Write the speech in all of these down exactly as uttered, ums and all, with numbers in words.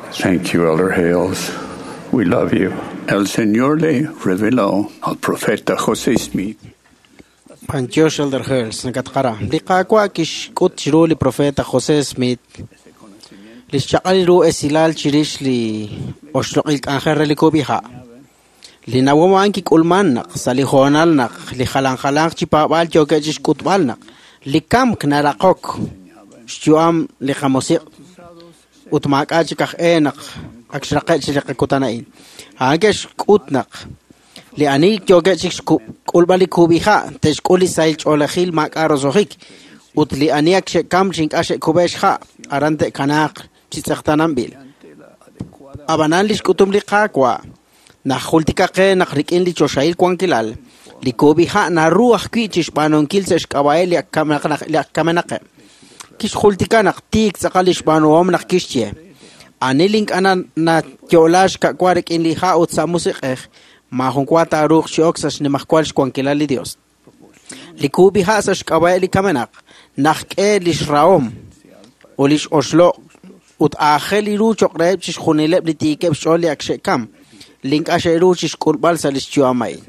Thank you, Elder Hales. We love you. El Señor le reveló al profeta José Smith. Panchosh Elder Hales, Nakatkara. Lika kwa kish kut chiru li profeta José Smith. Li shakaliru esilal chirish li oshloqil kanjer li kubiha. Li nawawan ki kulman nak, sa li honal nak, li khalang khalang chipabal joke chish kutbal nak. Li kam knarakok. Shtuam li khamosik. Utmak achikak enak. Akshraqet chilak kutanain. Hagesh kutnak. Li anik joge chish kulbali kubiha. Tesh kuli sail cholahil mak arozohik. Ut li aniak shekam chink ashe kubeshha. Arante kanak chitzaktanan bil. Abanan lish kutum li kakwa. Nakhultika ke nakrikin li choshail kwankilal. Li kubiha na ruach ki chish panonkil sesh kawael yak kamenake. Kish khultika nak tik sakalish panom nak kishye. Aniling ana na tiolash kakwarek in liha ut sa musik eh. Mahungkwata ruch shioksas ni makwalsh kwankilal li Dios. Li kubiha sash kawael kamenak. Nakke lish raom. Ulish oslo. Ut akheli ru chokreb chish khunileb li tikeb sholi akshekam. Link asheru chish kulbal sa lish chuamay.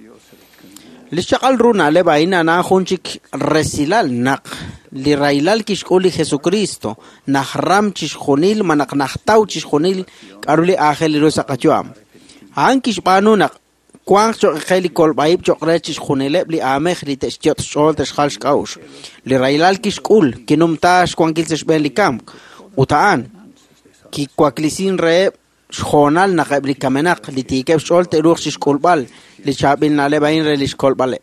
Lishakal runa le baina na hunchik resilal nak li railal kishkuli Jesucristo nak ram chishkhunil manak nahtau chishkhunil karuli akheli ru sakachuam. Han kishpanu nak kwang chok kheli kolbaib chokre chishkhunileb li amekh li teshjot shol teshkhal shkaush. Li railal kishkul kinumtash kwangil teshben li kam. Utaan ki kwaklisin re shonal nakab li kamenak li tikeb shol teruch shishkulbal li chabil nale bain re li shkolbale.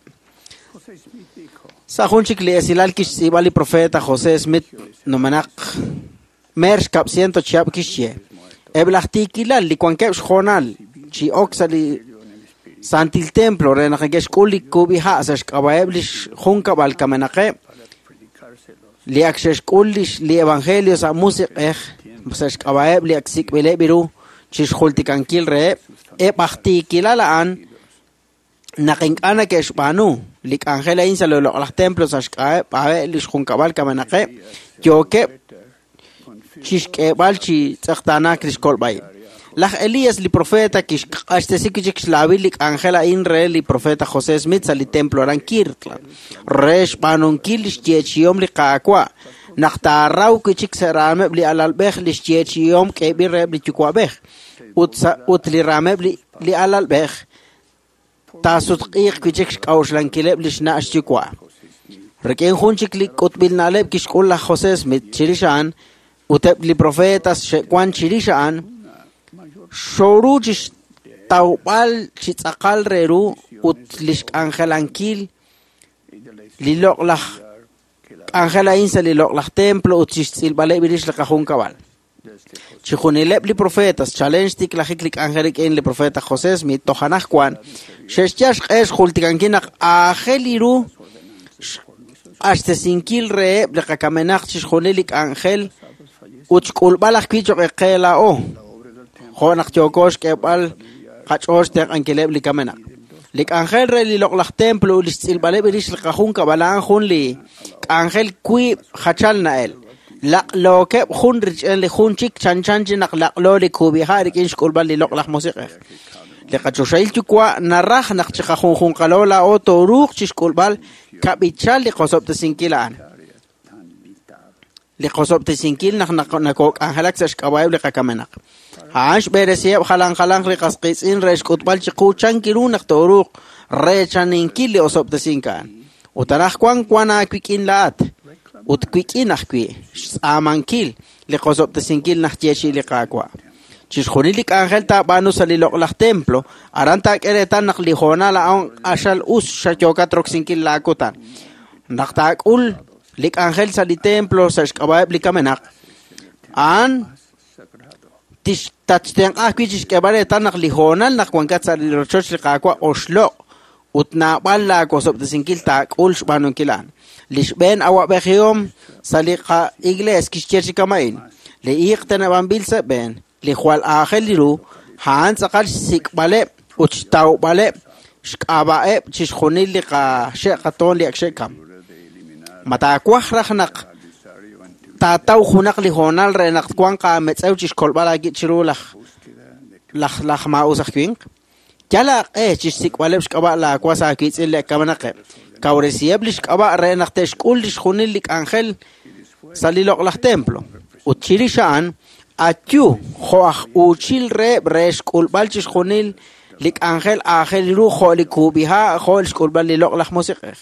Sahunchik li esilal kish sibali profeta José Smith nomanak mersh kap siento chiap kishye. Eblachtikilal li kwankeb shonal chi oksa li santil templo re nakagesh kuli kubiha sash kabaeb li hunkabal kamenake li akshesh kulish li evangelio sa musik eh sash kabaeb li aksik bile biru chish khultikankil re e bachtikilalaan naking ana ke Espanu lik angela in sa lolo las templos ashkae pae lis hunkabal kamenake joke chishke balchi tsaktana kriskol bay Lach Elías li profeta kish astesikichik slavilik angela in re li profeta José Smith sa li templo ran kirtla resh panon kilish jechiom li kakwa nakhtarau kichik serame li alalbekh li jechiom ke birre li chukwabekh ut ut li rame li alalbekh tasut qiq kichik kauslan kileb li shnash chikwa reken hunchik li kutbil naleb kish kulla José Smith chirishan uteb li profetas shekwan chirishan Shorujish taubal chitzakal reru utlish angelankil lilok lah angela insa lilok lah templo utish silbale birish la kahun kabal chikhunileb li profetas challenge tik la hiklik angelik en li profeta José Smith tohanach kwan sheshchash qesh khultikankinak ageliru hasta sinkil re la kamenach chikhunilik angel uchkulbalach kicho qela o Honak chokosh kebal kachosh tek ankeleb li kamena. Lik angel re li lok lak templo li silbale birish li kahun kabalaan hun li angel kui khachal nael. Lak lo keb hun rich en li hun chik chan chan jinak lak lo li kubi harik insh kulbal li lok lak musiqe. Li kachoshail chukwa narach nak chika hun hun kalola o toruk chish kulbal kabichal li kosob te sinkilaan. Li kosob te sinkil nak nakok angelak sash kabayab li kakamenak. Haash beresiyab khalang khalang ri qasqisin resh kutbal chikuchan kirunak toruk rechanin kili osob te sinkan. Utanach kwan kwana kwikin laat. Ut kwikin akwi. Aman kil li qosob te sinkil nak jeshi li kakwa. Chishkhunilik angel ta banu sa lilok lak templo aranta keretan nak lihona laong asal us shachoka trok sinkil lakutan. Naktak ul lik angel sa li templo sa shkabayab li kamenak. An tish tatsteng akwi chish kebare tanak lihonal nak wangkat sa lirochoch li kakwa oslo utna bala kosob te sinkil tak ul shbanon kilan lishben awa bekhiyom sa li ka igles kishchechi kamain li iqtana bambil sa ben li khwal akhel liru haan sakal sikbale uchtaw bale shkabae chish khunil li ka shekaton li akshekam matakwah rakhnak tatau hunak li honal re nak kwan ka metzeu chis kolbala git chiru lach lach lach ma usach kwing jala eh chis sik walebs kaba la kwasa kit ile kamanake kauresiablish kaba re nak tesh kulish khunil lik angel salilok lach templo uchirishan atyu khoach uchil re bresh kulbal chis khunil lik angel angel ru kholi kubiha khol kulbal lilok lach musiqeh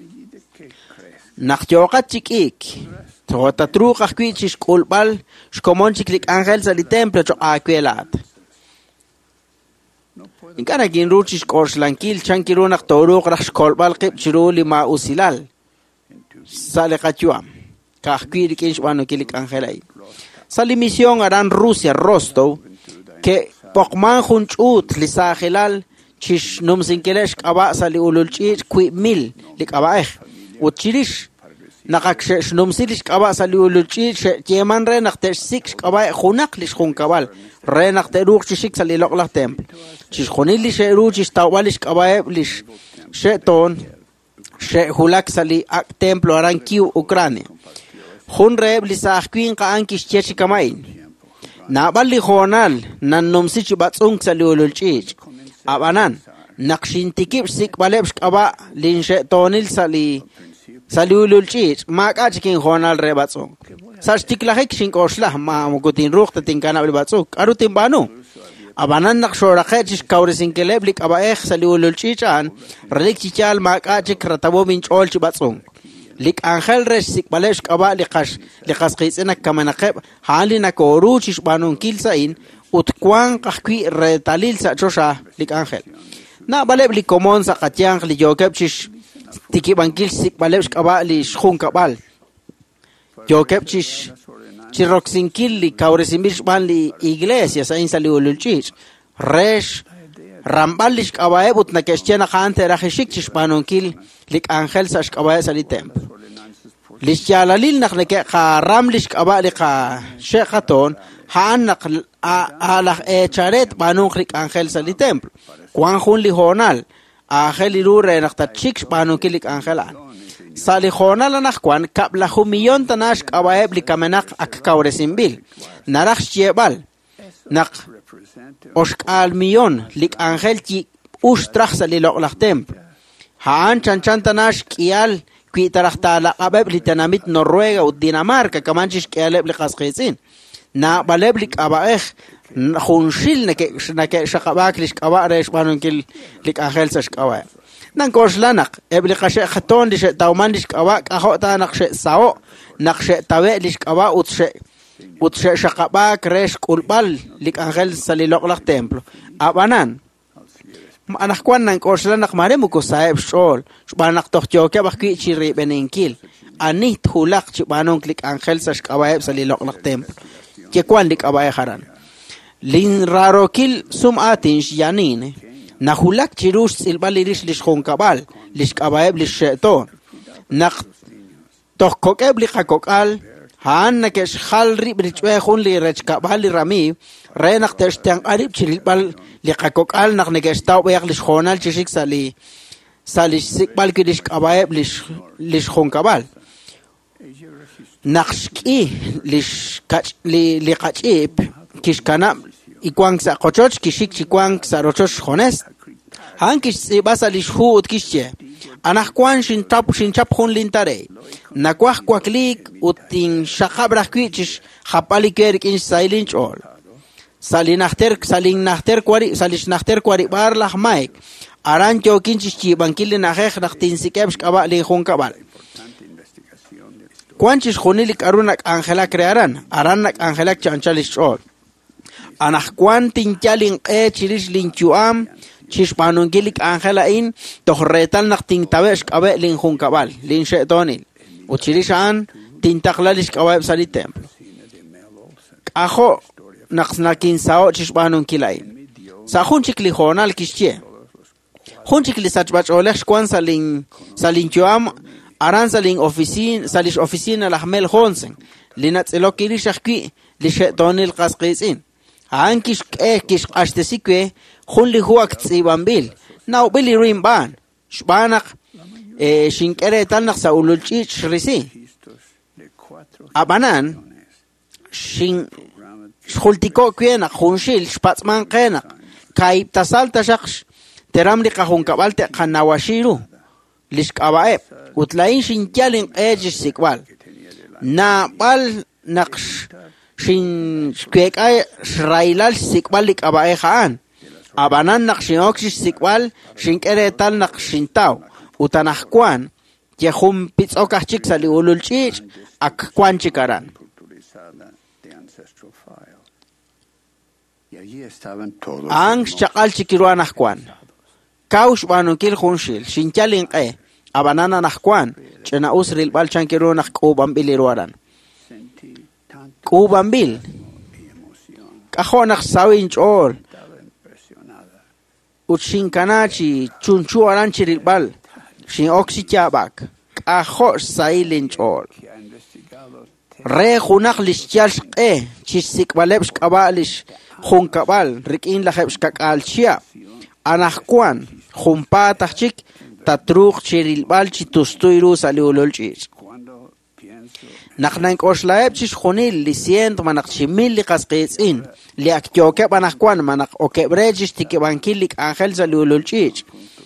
nakjoqat chikik Tota truq akwi chis kulbal shkomon chiklik angel sa li templo cho akwelat. Inkana gin ruchis korslankil chankiru nak toruq rax kulbal qib chiru li ma usilal. Sale qachua. Ka akwi dikin shwano kilik angel ay. Sali misión aran Rusia Rostov ke pokman khunchut li sakhilal chis numsinkelesh qaba sali ululchit kwi mil lik aba eh. Uchirish Nakakshe numsilish kaba saliuluchi yeman re nakte six kaba khunak lish khun kabal re nakte ruq chishik salilok la templo chish khunili she ru chish tawalish kaba lish sheton she hulak sali ak templo aran kiu Ucrania khun re lisah queen ka ankish chechi kamain na balli khonal nan numsich batsung saliuluchi abanan nakshin tikip sik balebs kaba lin shetonil sali Saliululchich, maka chikin honal rebatzong. Sas tiklahik shinkoslah, ma mugutin ruchta tinkana rebatzong. Arutin banu. Abanan nakshorachich kauresin keleblik abaech saliululchichan, relik chichal maka chik ratabo minch ol chibatzong. Lik angel res sikbalesh kaba likash, likas kisena kamanakeb, hali nakoruchich banun kilsain, utkwan kakwi retalil sa chosha lik angel. Na baleb likomon sa katyang li jokebchish, Tiki bankil sik balebs kaba li shkhun kabal. Yo kepchish chiroxinkil li kauresimbir ban li iglesia sa insa li ululchich. Resh rambalish kaba ebut na kestiana khante rachishik chishpanonkil lik angel sa shkaba sa li temp. Lishyalalil nakneke ka ramlish kaba li ka shekhaton haan nak alach e charet banong lik angel sa li temp. Kwan khun li honal Angel irure nakta chicks panu kilik angelan. Sali khona la nakwan kap la humiyon tanash kabaeb li kamenak ak kauresimbil. Narak chiebal. Nak oshkal miyon lik angel ti ushtrach sali lok lak temp. Haan chanchan tanash kial ki tarakta la kabeb li tanamit Noruega u Dinamarca kamanchish kialeb li kasqisin. Na baleb lik abaech khunshil nake nake shaqabak lish qaba resh banun kil lik angel sash qaba nan koslanak ebli qashe khaton lish tawman lish qaba qahota naqshe sao naqshe tawe lish qaba utshe utshe shaqabak resh kulbal lik angel salilok lak templo abanan anak kwan nan koslanak mare muko saeb shol shbanak tohjo ke bakki chiri benenkil ani thulak chbanun lik angel sash qaba salilok lak templo ke kwan lik qaba haran Lin rarokil sum atinsh yanine. Nahulak chirush silbalirish lish khonkabal. Lish kabaeb lish sheton. Nak tohkokeb li kakokal. Haan nakesh khal rib richwe khun li rech kabal li rami. Re nak teshtang arib chilbal li kakokal nak nakesh tau beyak lish khonal chishik sali. Sali sikbal ki lish kabaeb lish lish khonkabal. Nakshki lish kach li li kachip. Kishkana ikwang sa kochoch kishik chikwang sa rochoch hones han kish basa lishu ut kishye anak kwan shin tap shin chap khun lintare na kwah kwaklik utin shakabra kwichish khapali ker kin silent all salinachter salin nachter kwari salish nachter kwari bar lah maik aran cho kinchish chi bankil na khekh naktin sikebsh kaba li khun kabal kwanchish khunilik arunak angela crearan aranak angela chanchalish all Anak kwan tinchalin e chirish linchuam chishpanun gilik angela in tohretal nak ting tawesh kabe lin hun kabal lin shetonil u chirishan tintaklalish kabe sali templo ajo naksnakin sao chishpanun kilain sa hun chikli honal kishche hun chikli sachbach olesh kwan salin salin chuam aran salin oficin salish oficina lahmel honsen linat elokirish akki li shetonil qasqisin Ankish eh kish ashtesikwe khunli huak tsibambil now billy rimban shbanak eh shinkere talnak sa ululchi shrisi abanan shin shultiko kwena khunshil spatsman qena kai tasalta shakhs teramri qahun kabalte qanawashiru lishqabae utlain shin kyalin ejis sikwal na bal naqsh shin kwekay shrailal sikwal likabae khaan abanan naqshin oxis sikwal shin keretal naqshin taw utanahkwan yehum pitzokachik sali ululchich ak kwanchikaran ang chakal chikiruan ahkwan kaush banunkil khunshil shinchalin qe abanana nahkwan chena usril bal chankiru nak kubambil irwaran kubambil kahonak sawin chol uchinkanachi chunchuaran chiril bal shin oxichabak kaho sailin chol re khunak lischal qe chisik balebs kabalish khun kabal rikin lahebs kakalchia anahkwan khumpa tachik tatruk chiril bal chitustuiru saliulolchich naknan koslaeb chis khunil li cient manak chimil li qasqitsin li aktyoke banahkwan manak okebrejis tikebankilik angel saliulolchich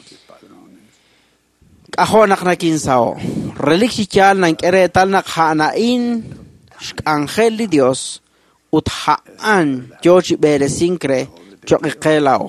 kahonak nakin sao reliksi chal nan kere tal nak hanain angel di Dios uthaan jochi bere sincre choqelao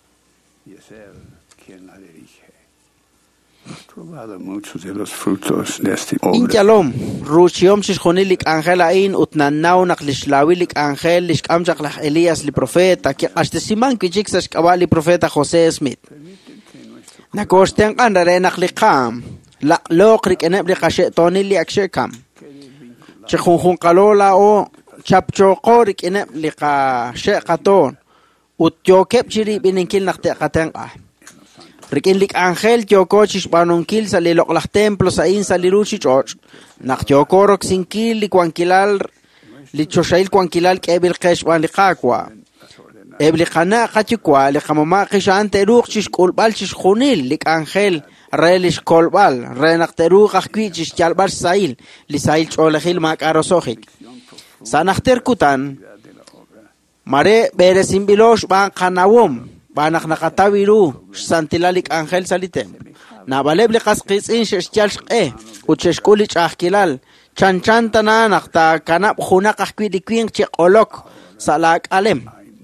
muchos de los frutos de este obra. Inchalom, ruchiom sis khonilik angela in utnanau naklishlawilik angel liskamjak lah Elías li profeta ki astesiman ki jiksas kawali profeta José Smith. Nakosten qandare naklikam la loqrik enebli qashe tonili akshekam. Chikhun qalola o chapchoqorik enebli qashe qaton utyokep chiri bininkil nakte qatenqa. Rikinlik angel tiokochis banunkil sa lilok lah templo sa in sa liruchi choch. Nak tiokorok sinkil li kwankilal li choshail kwankilal kebil kesh wan li kakwa. Ebli kana kachikwa li kamama kishan teruk chis kulbal chis khunil lik angel relish kolbal renak teruk akwi chis chalbar sail li sail cholehil mak arosohik. Sa nakter kutan mare bere simbilosh ban kanawum banak nakatawiru santilalik angel salitem na balebli qasqisin shechal shqe ucheshkulich ahkilal chanchanta na nakta kanap khunak ahkwidikwing cheqolok salak alem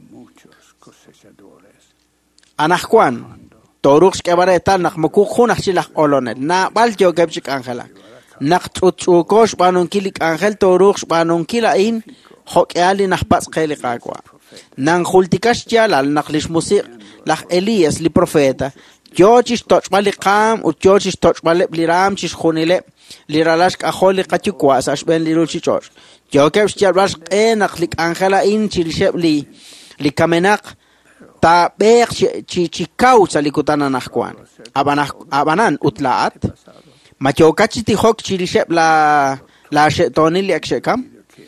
anahkwan torux kebaretal nakmuku khunak chilak olonel na baljo gebchik angela naqtutsukosh banunkilik angel torux banunkila in hoqali nahpas qeliqaqwa nan khultikash chalal naqlish musiq lah Elías li profeta jochis tochbali qam u jochis tochbali liram chis khunile liralash qaholi qachikwas ashben liruchichos jokebs chalbash enaq lik angela in chilshebli li kamenaq ta beq chi chikau salikutana nahkwan abanah abanan utlaat machokachi ti hok chilsheb la la shetonili akshekam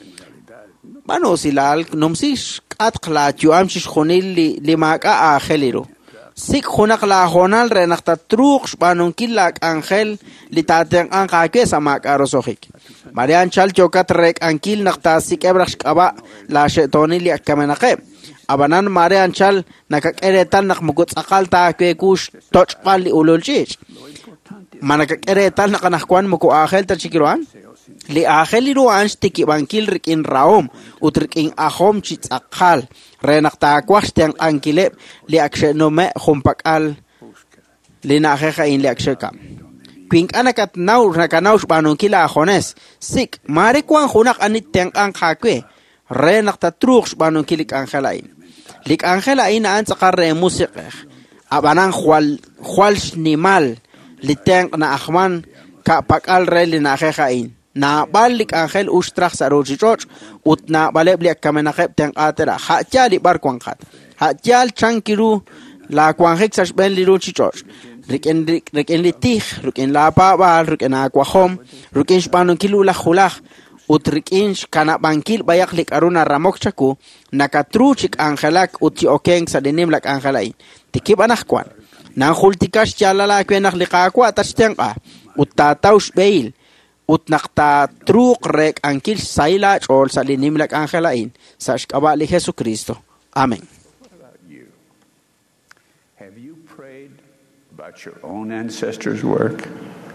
Bano silal nomsis atqla juam chis khonil li limaka angeliru sik khonak la honal renaqta truq banunkilak angel li taten anqa ke samak arosohik marian chal chokat rek ankil naqta sik ebrash qaba la shetoni li akamenaqe abanan marian chal nakakeretan naqmugut aqal ta ke kush tochqal li ululchich manakakeretan naqanaqwan muku angel tachikiruan li angeliru anstiki bankil rikin raom utrikin ahom chitsaqal renaqta kwasteng ankile li akshenome khumpakal li najeja in li aksheka kwing anakat naw nakanaw banunkila ahones sik mare kwan khunak anit teng an khakwe renaqta truq banunkilik angelain lik angelain an tsaqarre musiq abanan khwal khwal nimal li teng na ahman ka pakal re li najeja in na balik angel ustrach sarochichoch utna balebli kamenaqeb ten atera hachali barkwanqat hachal chankiru la kwanjek sashben liruchichoch riken riken litih riken la pabal riken akwahom riken spanon kilu la khulaj utrikin kana bankil bayak lik aruna ramokchaku nakatruchik angelak uti okeng sa denim lak angelai tikibanakwan na khultikash chalala kwenaq liqaqwa tashtenqa utataush beil utnaqta truq rek ankil saila chol sa linimlak angelain sa shkabali Jesucristo. Amen. Have you prayed about your own ancestors' work?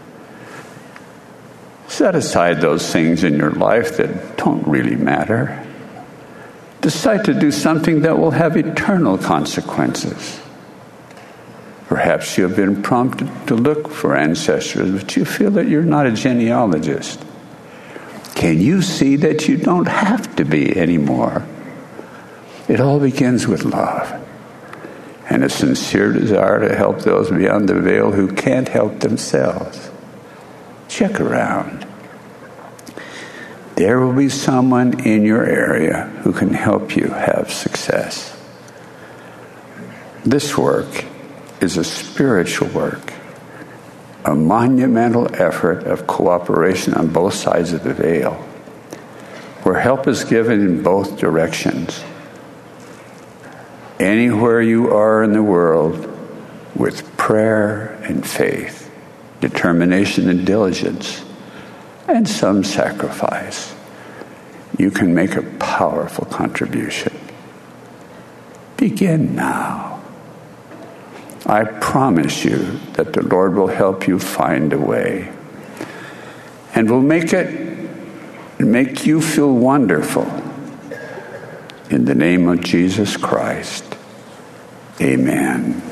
Set aside those things in your life that don't really matter. Decide to do something that will have eternal consequences. Perhaps you have been prompted to look for ancestors, but you feel that you're not a genealogist. Can you see that you don't have to be anymore? It all begins with love and a sincere desire to help those beyond the veil who can't help themselves. Check around. There will be someone in your area who can help you have success. This work is a spiritual work, a monumental effort of cooperation on both sides of the veil, where help is given in both directions. Anywhere you are in the world, with prayer and faith, determination and diligence, and some sacrifice, you can make a powerful contribution. Begin now. I promise you that the Lord will help you find a way and will make it make you feel wonderful. In the name of Jesus Christ, amen.